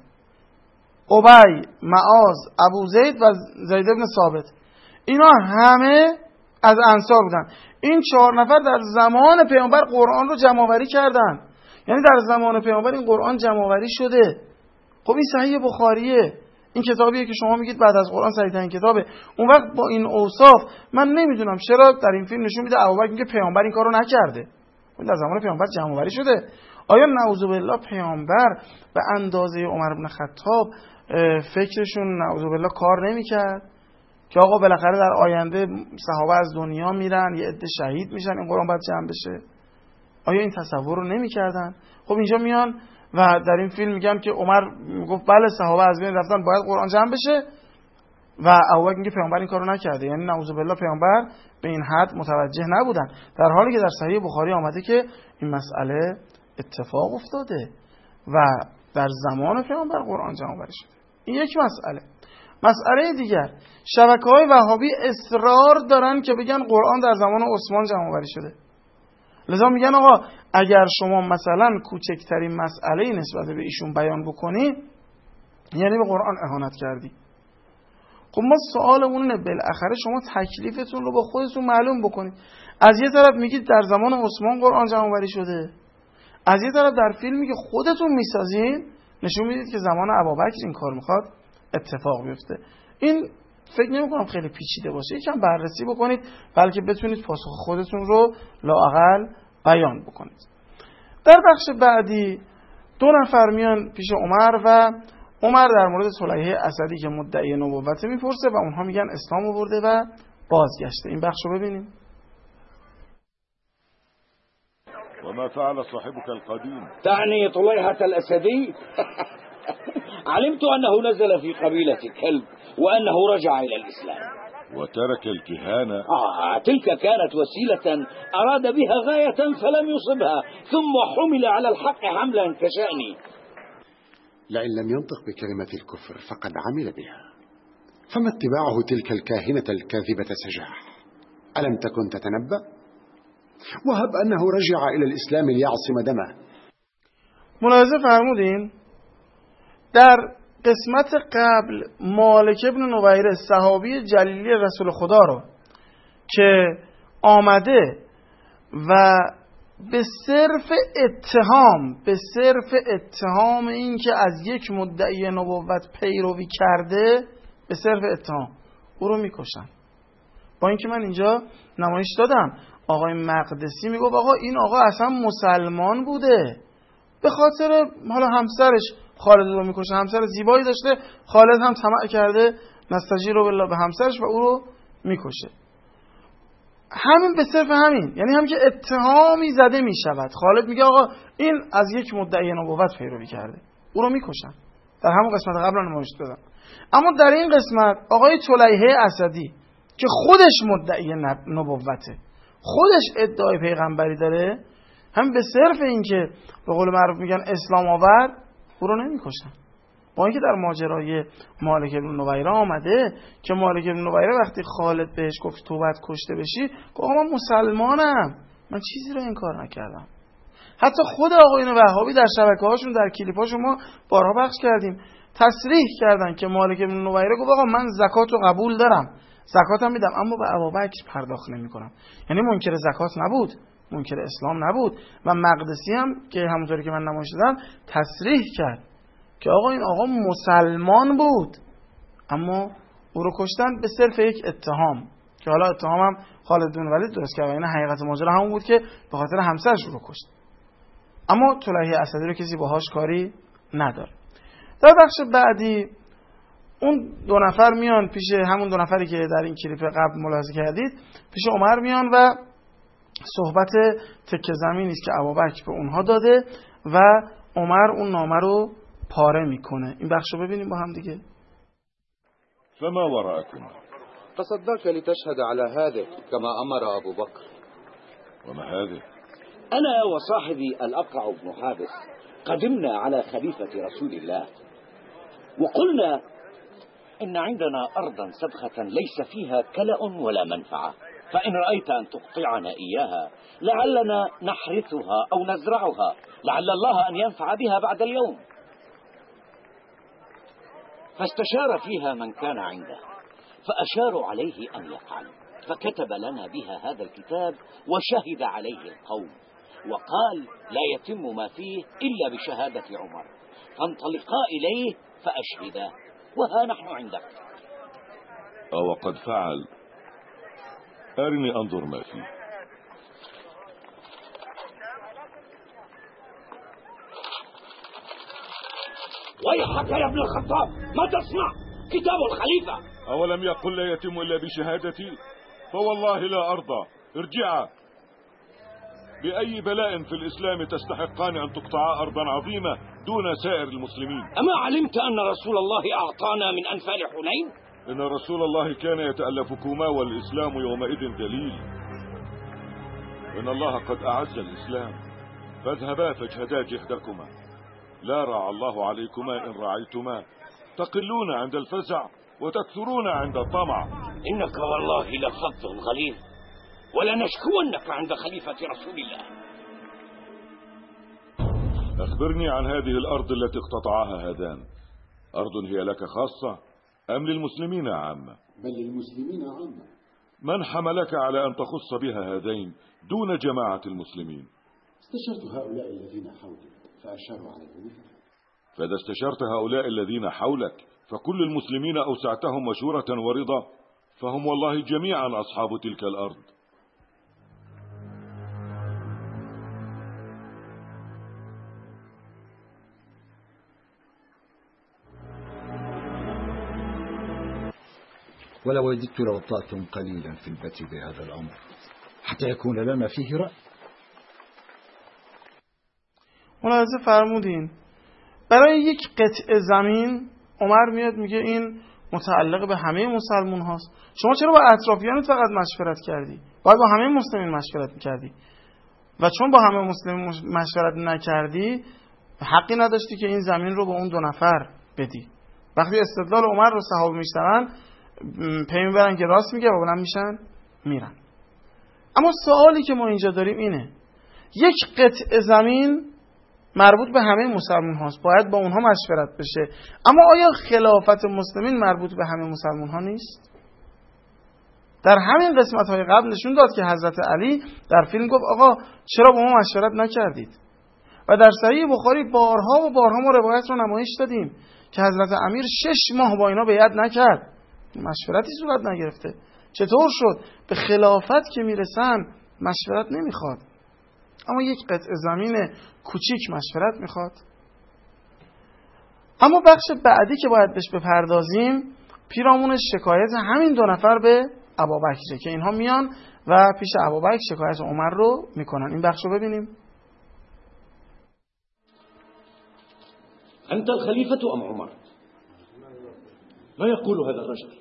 ابی، معاذ، ابو زید و زید بن ثابت، اینا همه از انصار بودن. این 4 نفر در زمان پیامبر قرآن رو جمع آوری کردن، یعنی در زمان پیامبر این قرآن جمع آوری شده. خب این صحیح بخاریه، این کتابیه که شما میگید بعد از قرآن صحیح ترین کتابه. اون وقت با این اوصاف من نمیدونم چرا در این فیلم نشون میده ابوبکر میگه پیامبر این کارو نکرده. اون در زمان پیامبر جمع آوری شده. آیا نعوذ بالله پیامبر به اندازه عمر بن خطاب فکرشون نعوذ بالله کار نمیکرد که آقا بالاخره در آینده صحابه از دنیا میرن، یه عده شهید میشن، این قرآن باید جمع بشه؟ آیا این تصور رو نمیکردن؟ خب اینجا میان و در این فیلم میگن که عمر میگفت بله صحابه از بین رفتن باید قرآن جمع بشه و ابوبکر میگه پیامبر این کارو نکرده، یعنی نعوذ بالله پیامبر به این حد متوجه نبودن، در حالی که در صحیح بخاری آمده که این مسئله اتفاق افتاده و در زمان پیامبر قرآن جمع آوری شده. این یک مسئله. مسئله دیگر، شبکه‌های وهابی اصرار دارن که بگن قرآن در زمان عثمان جمع آوری شده. لذا میگن آقا اگر شما مثلا کوچکترین مسئله نسبت به ایشون بیان بکنی یعنی به قرآن اهانت کردی. خب ما سوالمون اینه بالاخره شما تکلیفتون رو با خودتون معلوم بکنید. از یه طرف میگید در زمان عثمان قرآن جمع آوری شده، از یه طرف در فیلمی که خودتون میسازین نشون میدید که زمان ابوبکر این کار میخواد اتفاق بیفته. این فکر نمی‌کنم خیلی پیچیده باشه، یکم بررسی بکنید بلکه بتونید پاسخ خودتون رو لااقل بیان بکنید. در بخش بعدی 2 نفر میان پیش عمر و عمر در مورد صلیحه اسدی که مدعی نبوت میپرسه و اونها میگن اسلام آورده و بازگشته. این بخش رو ببینیم. وما فعل صاحبك القديم؟ تعني طليحة الأسدي؟ علمت أنه نزل في قبيلة كلب وأنه رجع إلى الإسلام وترك الكهانة. تلك كانت وسيلة أراد بها غاية فلم يصبها، ثم حمل على الحق حملا كشأني. لئن لم ينطق بكلمة الكفر فقد عمل بها، فما اتباعه تلك الكاهنة الكاذبة سجاح؟ ألم تكن تتنبأ؟ وهب أنه رجع إلى الإسلام ليعصم دمه. ملاحظه فرمودین در قسمت قبل مالک ابن نویره صحابی جلیلی رسول خدا رو که آمده و به صرف اتهام این که از یک مدعی نبوت پیروی کرده، به صرف اتهام او رو میکشن. با اینکه من اینجا نمایش دادم آقای مقدسی میگه آقا این آقا اصلا مسلمان بوده، به خاطر حالا همسرش خالد رو میکشه، همسر زیبایی داشته، خالد هم طمع کرده نستجیروا بالله به همسرش و او رو میکشه. همین به صرف همین، یعنی هم که اتهامی زده میشود، خالد میگه آقا این از یک مدعی نبوت پیروی کرده، او رو میکشن. در همون قسمت قبل نمایش دادم. اما در این قسمت آقای طلیحه اسدی که خودش مدعی نبوته، خودش ادعای پیغمبری داره، هم به صرف این که به قول معروف میگن اسلام آورد، او رو نمیکشن. با اینکه در ماجرای مالک بن نویره آمده که مالک بن نویره وقتی خالد بهش گفت تو باید کشته بشی، گفت من مسلمانم، من چیزی رو انکار نکردم. حتی خود آقایون وهابی در شبکه‌هاشون در کلیپاشون ما بارها پخش کردیم، تصریح کردن که مالک بن نویره گفت آقا من زکات رو قبول دارم، زکاتم میدم، اما به ابوبکر پرداخت نمی‌کنم. یعنی منکر زکات نبود، منکر اسلام نبود. و مقدسی هم که همونطوری که من نمایش دادم تصریح کرد که آقا این آقا مسلمان بود، اما او رو کشتن به صرف یک اتهام که حالا اتهام هم خالد بن ولید درست کرد. این حقیقت ماجرا همون بود که به خاطر همسرش او رو کشت. اما طلیحه اسدی رو کسی باهاش کاری نداره. در بخش بعدی اون دو نفر میان پیش همون دو نفری که در این کلیپ قبل ملاحظه کردید، پیش عمر میان و صحبت تکه زمینی است که ابوبکر به اونها داده و عمر اون نامه رو پاره میکنه. این بخش رو ببینیم با هم دیگه. فما وراءكم؟ تصدرت لتشهد على هذا كما أمر أبو بكر. وما هذا؟ أنا وصاحبي الأقرع بن حابس قدمنا على خليفة رسول الله وقلنا إن عندنا أرضا سبخة ليس فيها كلأ ولا منفعة، فإن رأيت أن تقطعنا إياها لعلنا نحرثها أو نزرعها، لعل الله أن ينفع بها بعد اليوم. فاستشار فيها من كان عنده فأشاروا عليه أن يفعل، فكتب لنا بها هذا الكتاب وشهد عليه القوم وقال لا يتم ما فيه إلا بشهادة عمر، فانطلقا إليه فأشهدا وها نحن عندك. وقد فعل، أرني أنظر ما فيه. ويحك يا ابن الخطاب، ما تصنع؟ كتاب الخليفة. أولم يقل لا يتم إلا بشهادتي؟ فوالله لا أرضى. ارجعا. بأي بلاء في الإسلام تستحقان أن تقطعا أرضا عظيمة دون سائر المسلمين؟ أما علمت أن رسول الله أعطانا من أنفال حنين؟ إن رسول الله كان يتألفكما والإسلام يومئذ دليل. إن الله قد أعز الإسلام، فاذهبا فاجهدا جهدكما، لا رعى الله عليكما إن رعيتما، تقلون عند الفزع وتكثرون عند الطمع. إنك والله لفظ غليظ، ولنشكونك عند خليفة رسول الله. أخبرني عن هذه الأرض التي اقتطعها هذان، أرض هي لك خاصة أم للمسلمين عامة؟ بل للمسلمين عامة. من حملك على أن تخص بها هذين دون جماعة المسلمين؟ استشرت هؤلاء الذين حولي فأشاروا عليه. فإذا استشرت هؤلاء الذين حولك فكل المسلمين أوسعتهم مشورة ورضا، فهم والله جميعا أصحاب تلك الأرض. ولو وددت لو طأتم قليلا في البت بهذا الأمر حتى يكون لنا فيه رأي. ملاحظه فرمودین برای یک قطعه زمین عمر میاد میگه این متعلق به همه مسلمون هاست. شما چرا با اطرافیانت فقط مشورت کردی؟ باید با همه مسلمین مشورت میکردی و چون با همه مسلمین مشورت نکردی حقی نداشتی که این زمین رو به اون 2 نفر بدی. وقتی استدلال عمر رو صحابه میشنون پی میبرن که راست میگه و بلند میشن میرن. اما سوالی که ما اینجا داریم اینه، یک قطعه زمین مربوط به همه مسلمان هاست، باید با اونها مشورت بشه، اما آیا خلافت مسلمین مربوط به همه مسلمان ها نیست؟ در همین قسمت های قبل نشون داد که حضرت علی در فیلم گفت آقا چرا با ما مشورت نکردید؟ و در صحیح بخاری بارها و بارها ما روایت رو نمایش دادیم که حضرت امیر 6 ماه با اینا بیعت نکرد، مشورتی صورت نگرفته. چطور شد؟ به خلافت که میرسن مشورت نمیخواد، اما یک قطعه زمین کوچیک مشورت میخواد. اما بخش بعدی که باید بهش بپردازیم پیرامون شکایت همین 2 نفر به ابوبکر که اینها میان و پیش ابوبکر شکایت عمر رو میکنن. این بخش رو ببینیم. أنت الخليفة أم عمر؟ ما يقول هذا الرجل؟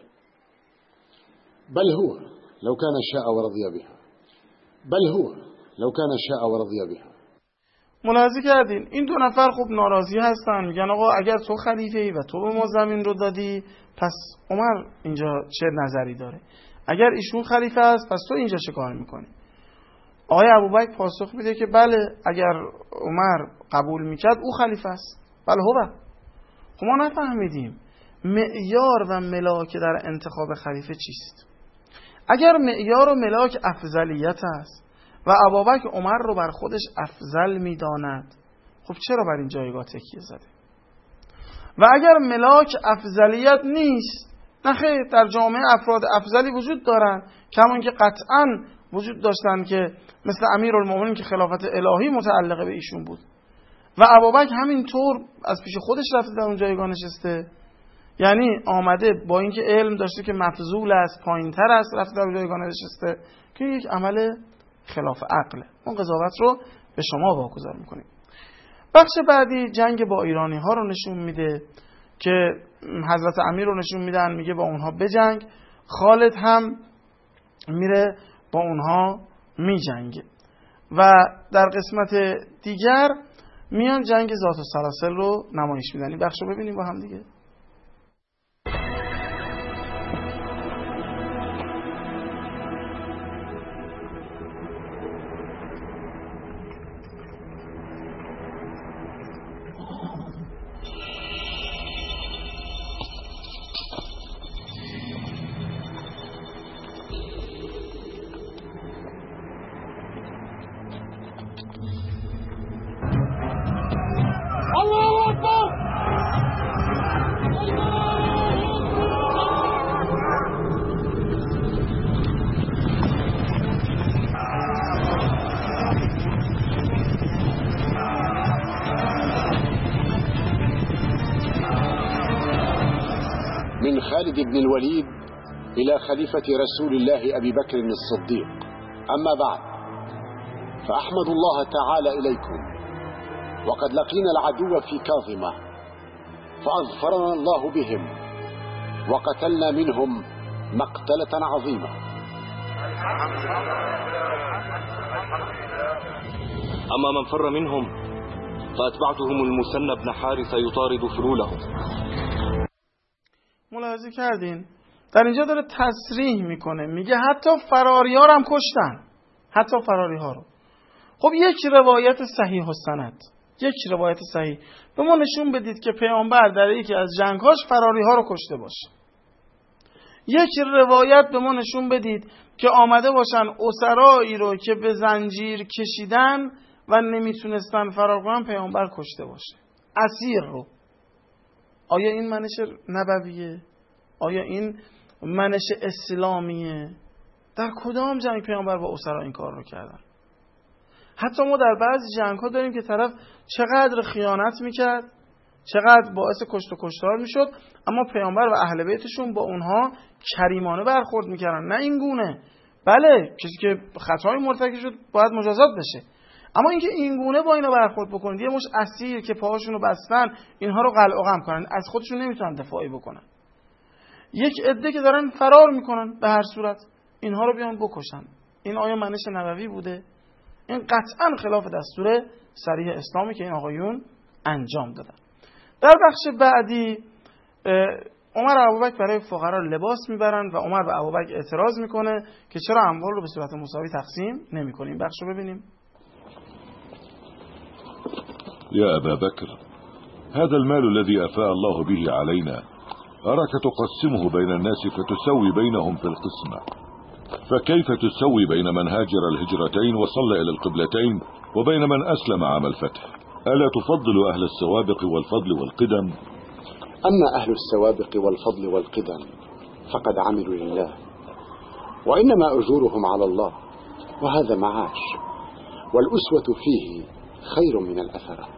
بل هو لو كان شاء ورضي بها. بل هو لو كان شاء ورضي بها. ملاحظه کردین این 2 نفر خوب ناراضی هستن، میگن آقا اگر تو خلیفه ای و تو به ما زمین رو دادی پس عمر اینجا چه نظری داره؟ اگر ایشون خلیفه است پس تو اینجا چه کار میکنی؟ آقای ابوبکر پاسخ میده که بله اگر عمر قبول میکرد او خلیفه است. بله هو. خب ما نفهمیدیم معیار و ملاک در انتخاب خلیفه چیست؟ اگر معیار و ملاک افضلیت است و ابوبکر عمر رو بر خودش افضل میداند، خب چرا بر این جایگاه تکیه زده؟ و اگر ملاک افضلیت نیست، نخیر در جامعه افراد افضلی وجود دارن، کما که قطعا وجود داشتن که مثل امیرالمومنین که خلافت الهی متعلقه به ایشون بود و ابوبکر همینطور از پیش خودش رفته در اون جایگاه نشسته، یعنی آمده با اینکه علم داشته که مفضول است، پایین‌تر است، رفته در اون جایگاه نشسته که یک عمل خلاف عقله. اون قضاوت رو به شما واگذار میکنیم. بخش بعدی جنگ با ایرانی ها رو نشون میده که حضرت امیر رو نشون میدن، میگه با اونها بجنگ. خالد هم میره با اونها میجنگه و در قسمت دیگر میان جنگ ذات السلاسل رو نمایش میدن. این بخش رو ببینیم با هم دیگه. من خالد بن الوليد إلى خليفة رسول الله أبي بكر الصديق. أما بعد، فأحمد الله تعالى إليكم، وقد لقينا العدو في كاظمة فأظفرنا الله بهم وقتلنا منهم مقتلة عظيمة. أما من فر منهم فأتبعتهم المثنى بن حارثة يطارد فلولهم. ملاحظه کردین در اینجا داره تصریح میکنه، میگه حتی فراری‌ها هم کشتن، حتی فراری‌ها رو. خب یک روایت صحیح و سند، یک روایت صحیح به ما نشون بدید که پیامبر در یکی از جنگ‌هاش فراری‌ها رو کشته باشه. یک روایت به ما نشون بدید که آمده باشن اسرایی رو که به زنجیر کشیدن و نمیتونستن فرار کنن پیامبر کشته باشه، اسیر رو. آیا این منش نبویه؟ آیا این منش اسلامیه؟ در کدام جنگ پیامبر با اسرا این کار رو کردن؟ حتی ما در بعضی جنگ ها داریم که طرف چقدر خیانت میکرد، چقدر باعث کشت و کشتار میشد، اما پیامبر و اهل بیتشون با اونها کریمانه برخورد میکردن، نه این گونه. بله کسی که خطای مرتکب شد باید مجازات بشه، اما اینکه اینگونه با اینا برخورد بکنید، یه مش اسیر که پاهاشون رو بستن اینها رو قلع و قم کنن، از خودشون نمیتونن دفاعی بکنن، یک عده که دارن فرار میکنن، به هر صورت اینها رو بیان بکشن، این آیا منش نبوی بوده؟ این قطعا خلاف دستور صریح اسلامی که این آقایون انجام دادن. در بخش بعدی عمر و ابوبکر برای فقرا لباس میبرن و عمر به ابوبکر اعتراض میکنه که چرا اموال رو به صورت مساوی تقسیم نمیکنیم. این بخش رو ببینیم. يا أبا بكر، هذا المال الذي أفاء الله به علينا أراك تقسمه بين الناس فتسوي بينهم في القسمة، فكيف تسوي بين من هاجر الهجرتين وصلى إلى القبلتين وبين من أسلم عام الفتح؟ ألا تفضل أهل السوابق والفضل والقدم؟ أما أهل السوابق والفضل والقدم فقد عملوا لله، وإنما أجورهم على الله، وهذا معاش، والأسوة فيه خير من الأثرة.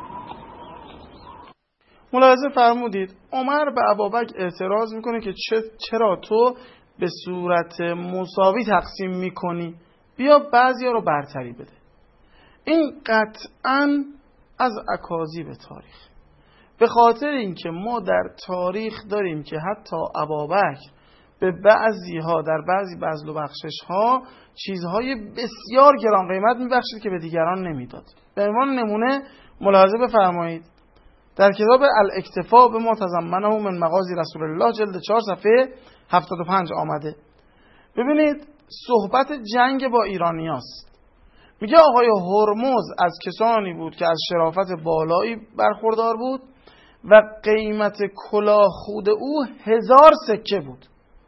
ملاحظه فرمودید عمر به ابوبکر اعتراض میکنه که چرا تو به صورت مساوی تقسیم میکنی، بیا بعضیا رو برتری بده. این قطعاً از اکاذیب تاریخ، به خاطر اینکه ما در تاریخ داریم که حتی ابوبکر به بعضیها در بعضی بذل و بخشش ها چیزهای بسیار گران قیمت میبخشید که به دیگران نمیداد. به عنوان نمونه ملاحظه بفرمایید در کتاب الاکتفاء به ما تضمنه من مغازی رسول الله جلد 4 صفحه 75 آمده. ببینید صحبت جنگ با ایرانیاست. میگه آقای هرمز از کسانی بود که از شرافت بالایی برخوردار بود و قیمت کلاه خود او 1000 سکه بود.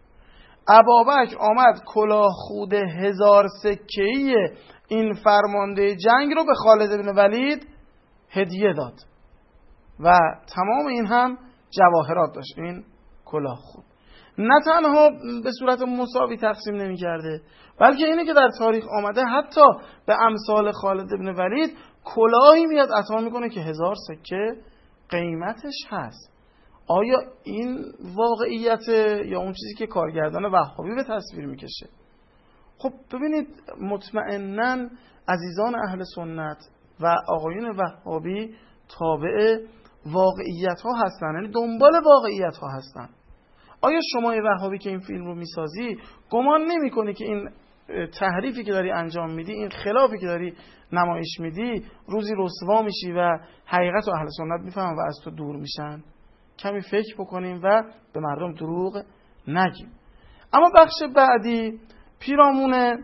ابوبکر آمد کلاه خود 1000 سکه‌ای این فرمانده جنگ رو به خالد بن ولید هدیه داد و تمام این هم جواهرات داشت. این کلاه خود نه تنها به صورت مساوی تقسیم نمی کرده، بلکه اینه که در تاریخ آمده حتی به امثال خالد بن ولید کلاهی میاد عطا میکنه که 1000 سکه قیمتش هست. آیا این واقعیت یا اون چیزی که کارگردان وهابی به تصویر میکشه؟ خب ببینید مطمئناً عزیزان اهل سنت و آقایون وهابی تابع واقعیت ها هستن، یعنی دنبال واقعیت ها هستن. آیا شما وهابی که این فیلم رو میسازی گمان نمی کنی که این تحریفی که داری انجام میدی، این خلافی که داری نمایش میدی، روزی رسوا میشی و حقیقت و اهل سنت میفهمن و از تو دور میشن؟ کمی فکر بکنیم و به مردم دروغ نگیم. اما بخش بعدی پیرامون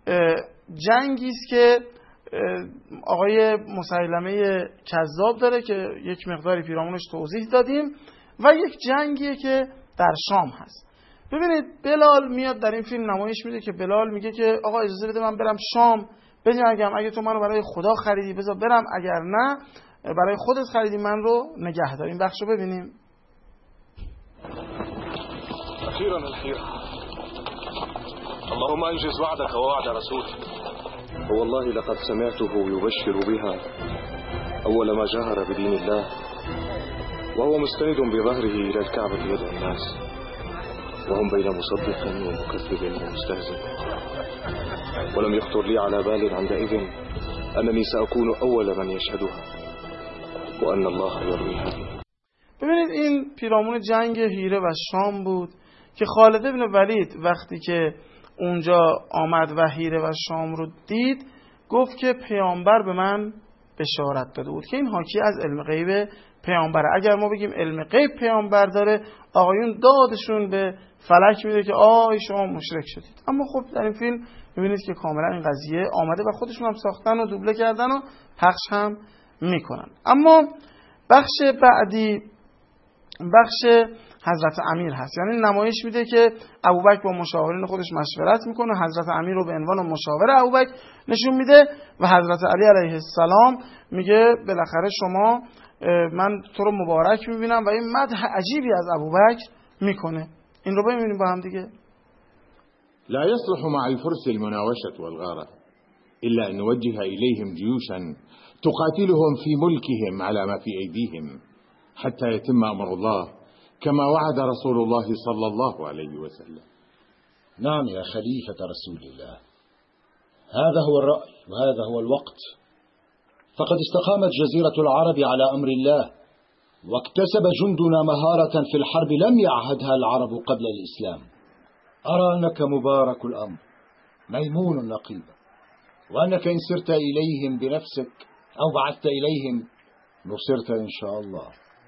جنگی است که آقای مسیلمه کذاب داره که یک مقداری پیرامونش توضیح دادیم و یک جنگیه که در شام هست. ببینید بلال میاد در این فیلم نمایش میده که بلال میگه که آقا اجازه بده من برم شام بجنگم، اگه تو منو برای خدا خریدی بذار برم، اگر نه برای خودت خریدی من رو نگه دار. این بخش رو ببینیم. أخيرا الخير، اللهم أنجز وعدك ووعد رسولك. فوالله لقد سمعته يبشر بها أول ما جاهر بدين الله، وهو مستند بظهره إلى الكعبة يدعو الناس، وهم بين مصدق ومكذب ومستهزئ. ولم يخطر لي على بال عندئذ أنني سأكون أول من يشهدها وأن الله يرويها. ببینید این پیرامون جنگ هیره و شام بود که خالد بن ولید وقتی که اونجا آمد و هیره و شام رو دید گفت که پیامبر به من بشارت داده بود که این حاکی از علم غیب پیامبره. اگر ما بگیم علم غیب پیامبر داره، آقایون دادشون به فلک میده که آی شما مشرک شدید. اما خب در این فیلم میبینید که کاملا این قضیه آمده و خودشون هم ساختن و دوبله کردن و پخش هم میکنن. اما بخش بعدی بخش حضرت امیر هست، یعنی نمایش میده که ابوبکر با مشاورین خودش مشورت میکنه، حضرت امیر رو به عنوان مشاور ابوبکر نشون میده و حضرت علی علیه السلام میگه بالاخره شما من تو رو مبارک میبینم و این مدح عجیبی از ابوبکر میکنه. این رو ببینیم با هم دیگه. لا يصلح مع الفرس المناوشة والغارة إلا أن نوجه إليهم جيوشا تقاتلهم في ملكهم على ما في أيديهم حتى يتم أمر الله كما وعد رسول الله صلى الله عليه وسلم. نعم يا خليفة رسول الله، هذا هو الرأي وهذا هو الوقت فقد استقامت جزيرة العرب على أمر الله، واكتسب جندنا مهارة في الحرب لم يعهدها العرب قبل الإسلام. أرى أنك مبارك الأمر ميمون النقيبة، وأنك إن سرت إليهم بنفسك أو بعثت إليهم نصرت إن شاء الله.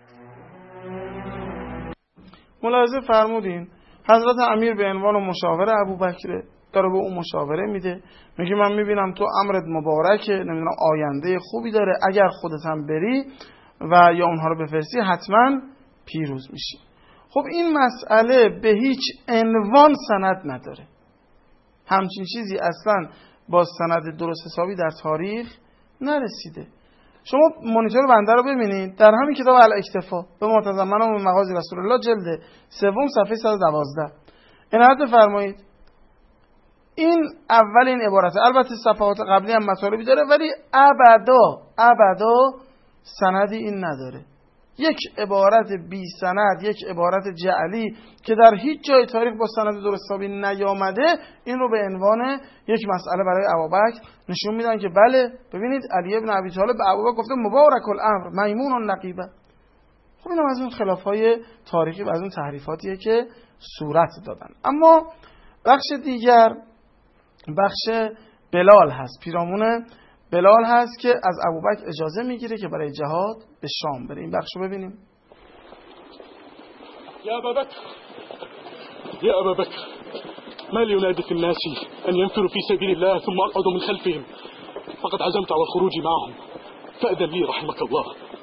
ملاحظه فرمودین حضرت امیر به عنوان مشاور ابوبکر داره به اون مشاوره میده، میگه من میبینم تو امرت مبارکه، نمیدونم آینده خوبی داره، اگر خودت هم بری و یا اونها رو بفرستی حتما پیروز میشی. خب این مسئله به هیچ عنوان سند نداره، همچین چیزی اصلا با سند درست حسابی در تاریخ نرسیده. شما مانیتور بنده رو ببینید در همین کتاب الاکتفا به ما تضمنه من مغازی رسول الله جلد 3 صفحه 112 عنایت بفرمایید. این اولین عبارته، البته صفحات قبلی هم مطالبی داره ولی ابدا سندی این نداره. یک عبارت بی سند، یک عبارت جعلی که در هیچ جای تاریخ با سند درست حسابی نیامده، این رو به عنوان یک مسئله برای ابوبکر نشون میدن که بله ببینید علی ابن ابی طالب به ابوبکر گفته مبارک الامر میمون النقیبه. خب این هم از اون خلافهای تاریخی و از اون تحریفاتیه که صورت دادن. اما بخش دیگر بخش بلال هست، پیرامون بلال هست که از ابوبکر اجازه میگیره که برای جهاد به شام بره. این بخش رو ببینیم. يا أبا بكر يا أبا بكر ما لي ينادي في الناس أن ينفروا في سبيل الله ثم أقعد من خلفهم فقد عزمت على الخروج معهم فأذن لي رحمك الله.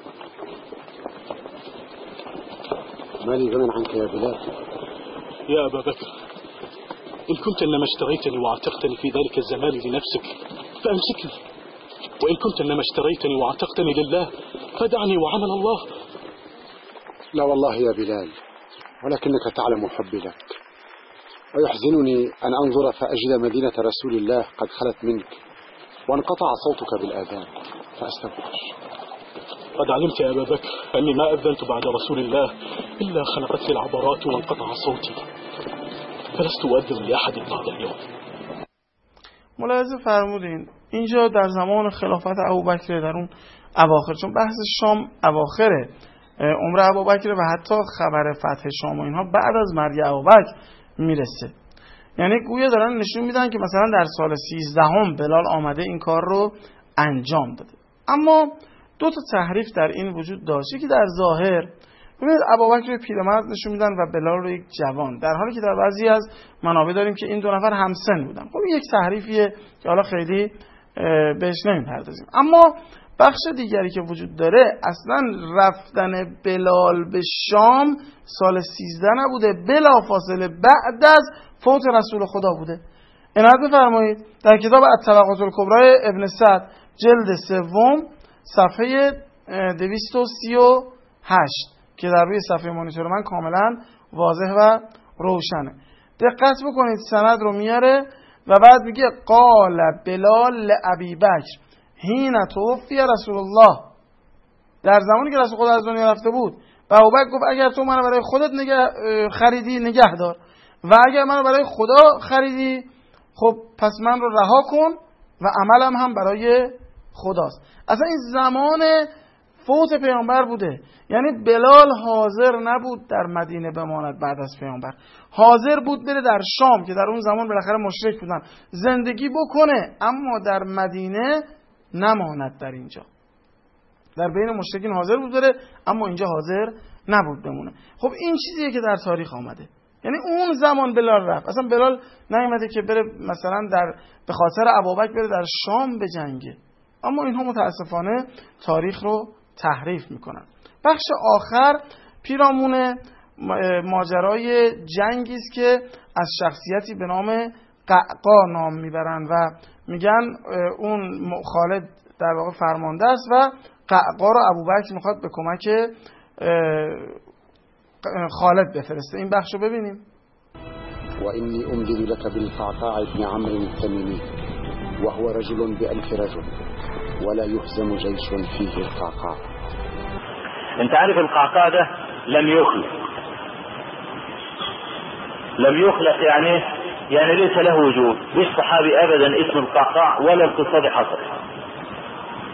ما لي غنى عنك يا بلال. يا أبا بكر إن كنت إنما اشتريتني وعتقتني في ذلك الزمان لنفسك فأمسكني، وإن كنت إنما اشتريتني وعتقتني لله فدعني وعمل الله. لا والله يا بلال، ولكنك تعلم حبي لك، ويحزنني أن أنظر فأجد مدينة رسول الله قد خلت منك وانقطع صوتك بالآذان فأستغفر. قد علمت يا أبا بكر أني ما أذنت بعد رسول الله إلا خنقت لي العبرات وانقطع صوتي فلست أؤذن لأحد بعد اليوم. ملاحظه فرمودین اینجا در زمان خلافت ابوبکر در اون اواخر، چون بحث شام اواخره عمر ابوبکر و حتی خبر فتح شام و اینها بعد از مرگ ابوبکر میرسه، یعنی گویا دارن نشون میدن که مثلا در سال 13 بلال آمده این کار رو انجام داده. اما دو تا تحریف در این وجود داشت که در ظاهر ببینید ابوبکر پیرمرد نشون میدن و بلال رو یک جوان، در حالی که در بعضی از منابع داریم که این دو نفر همسن بودن. خب یک تحریفیه که حالا خیلی بهش نمیپردازیم. اما بخش دیگری که وجود داره، اصلا رفتن بلال به شام سال 13 نبوده، بلا فاصله بعد از فوت رسول خدا بوده. عنایت بفرمایید در کتاب الطبقات الکبری ابن سعد جلد 3 صفحه 238 که در روی صفحه مانیتور من کاملا واضح و روشنه. دقت بکنید سند رو میاره و بعد میگه قال بلال لابی بکر حین توفی رسول الله، در زمانی که رسول خدا از دنیا رفته بود و ابوبکر گفت اگر تو منو برای خودت خریدی نگه دار و اگر منو برای خدا خریدی خب پس من رو رها کن و عملم هم برای خداست. اصلا این زمان فوت پیامبر بوده، یعنی بلال حاضر نبود در مدینه بماند بعد از پیامبر، حاضر بود بره در شام که در اون زمان بالاخره مشرک بودن زندگی بکنه، اما در مدینه نماند، در اینجا در بین مشرکین حاضر بود بره اما اینجا حاضر نبود بمونه. خب این چیزیه که در تاریخ آمده، یعنی اون زمان بلال رفت، اصلا بلال نیومده که بره مثلا به خاطر ابوبکر بره در شام بجنگه، اما اینها متاسفانه تاریخ رو تحریف میکنن. بخش آخر پیرامون ماجرای جنگی است که از شخصیتی به نام قعقاع نام میبرن و میگن اون خالد در واقع فرمانده است و قعقاع رو ابوبکر میخواد به کمک خالد بفرسته. این بخش رو ببینیم. و انی امدد لك بالقعقاع ابن عمرو التمیمی وهو رجل بألف رجل ولا يهزم جيش فيه القعقاع. انت عارف القعقاع ده لم يخلق يعني ليس له وجود، مش صحابي ابدا اسم القعقاع ولا القصة دي حصل.